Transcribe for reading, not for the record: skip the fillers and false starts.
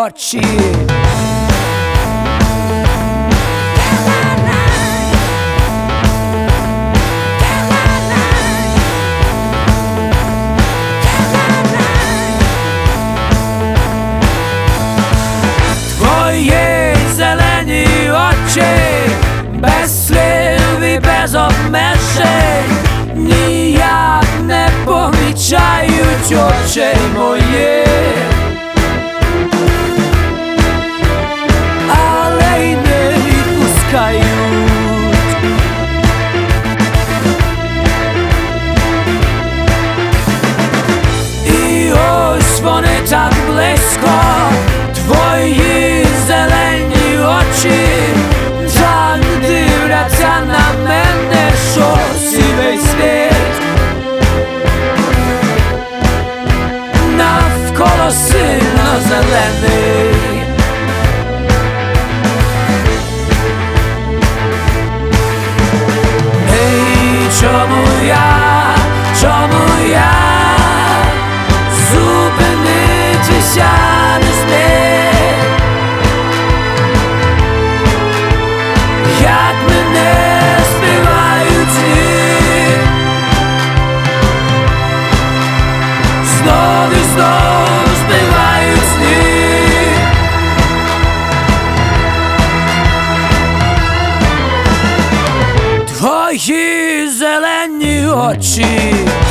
очі. Твої зелені очі, без слів і без обмежень, ніяк не помічають очей моїх, але й не відпускають. І ось вони так близько, твої зелені очі, так дивляться на мене, що сивий світ навколо сильно зелений. Ей, чому я зупинитися не зміг? Як мене збивають сни, знов і знов збивають сни. Твої зелені очі,